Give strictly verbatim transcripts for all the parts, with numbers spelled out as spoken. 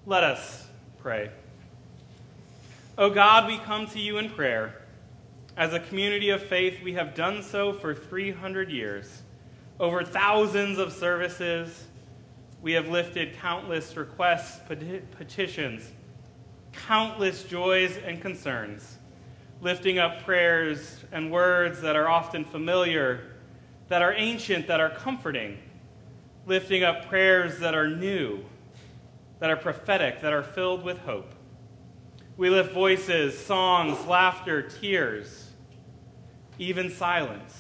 Let us pray. O God, we come to you in prayer. As a community of faith, we have done so for three hundred years. Over thousands of services, we have lifted countless requests, peti- petitions, countless joys and concerns, lifting up prayers and words that are often familiar, that are ancient, that are comforting, lifting up prayers that are new, that are prophetic, that are filled with hope. We lift voices, songs, laughter, tears, even silence.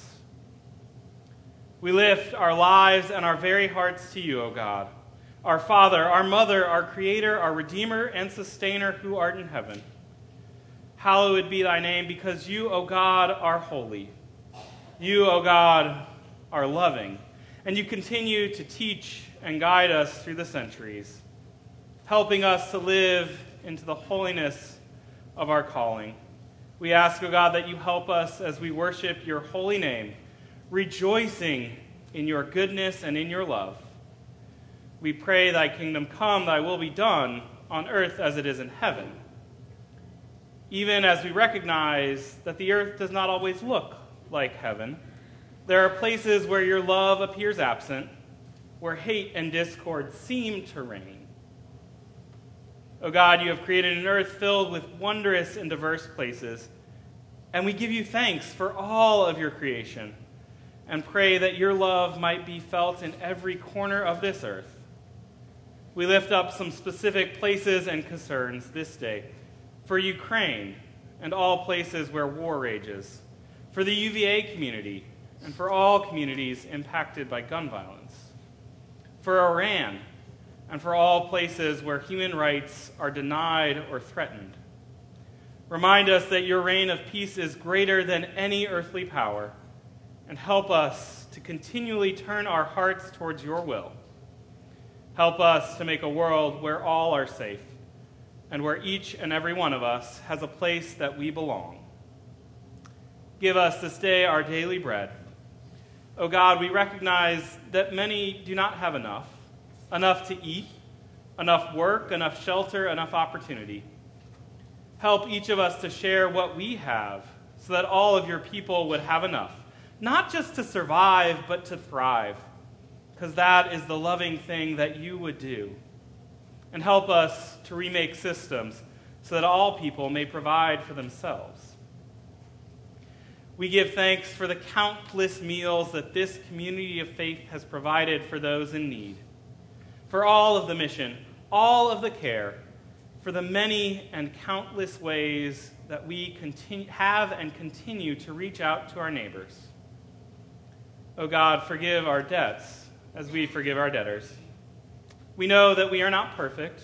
We lift our lives and our very hearts to you, O God, our Father, our Mother, our Creator, our Redeemer and Sustainer who art in heaven. Hallowed be thy name, because you, O God, are holy. You, O God, are loving, and you continue to teach and guide us through the centuries, helping us to live into the holiness of our calling. We ask, O God, that you help us as we worship your holy name, rejoicing in your goodness and in your love. We pray thy kingdom come, thy will be done on earth as it is in heaven. Even as we recognize that the earth does not always look like heaven, there are places where your love appears absent, where hate and discord seem to reign. O God, you have created an earth filled with wondrous and diverse places, and we give you thanks for all of your creation and pray that your love might be felt in every corner of this earth. We lift up some specific places and concerns this day for Ukraine and all places where war rages, for the U V A community and for all communities impacted by gun violence, for Iran and for all places where human rights are denied or threatened. Remind us that your reign of peace is greater than any earthly power, and help us to continually turn our hearts towards your will. Help us to make a world where all are safe, and where each and every one of us has a place that we belong. Give us this day our daily bread. O God, we recognize that many do not have enough, enough to eat, enough work, enough shelter, enough opportunity. Help each of us to share what we have so that all of your people would have enough, not just to survive, but to thrive, because that is the loving thing that you would do. And help us to remake systems so that all people may provide for themselves. We give thanks for the countless meals that this community of faith has provided for those in need, for all of the mission, all of the care, for the many and countless ways that we continue, have and continue to reach out to our neighbors. O God, forgive our debts as we forgive our debtors. We know that we are not perfect.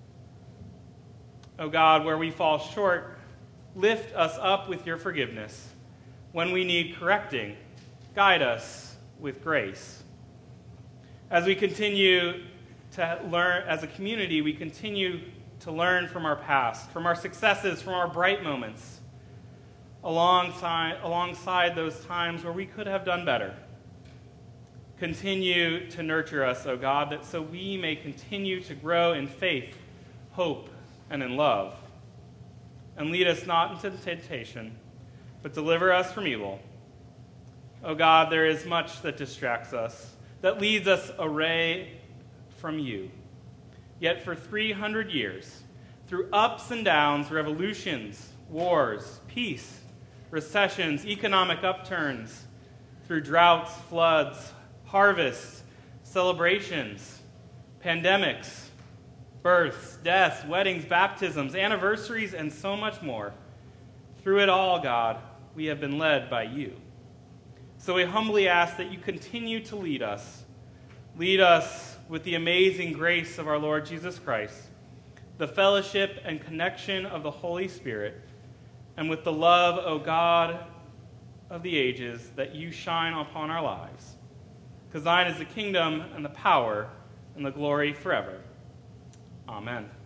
O God, where we fall short, lift us up with your forgiveness. When we need correcting, guide us with grace. As we continue to learn, as a community, we continue to learn from our past, from our successes, from our bright moments, alongside, alongside those times where we could have done better. Continue to nurture us, O God, that so we may continue to grow in faith, hope, and in love. And lead us not into temptation, but deliver us from evil. O God, there is much that distracts us, that leads us away from you. Yet for three hundred years, through ups and downs, revolutions, wars, peace, recessions, economic upturns, through droughts, floods, harvests, celebrations, pandemics, births, deaths, weddings, baptisms, anniversaries, and so much more. Through it all, God, we have been led by you. So we humbly ask that you continue to lead us. Lead us with the amazing grace of our Lord Jesus Christ, the fellowship and connection of the Holy Spirit, and with the love, O God of the ages, that you shine upon our lives. Because thine is the kingdom and the power and the glory forever. Amen.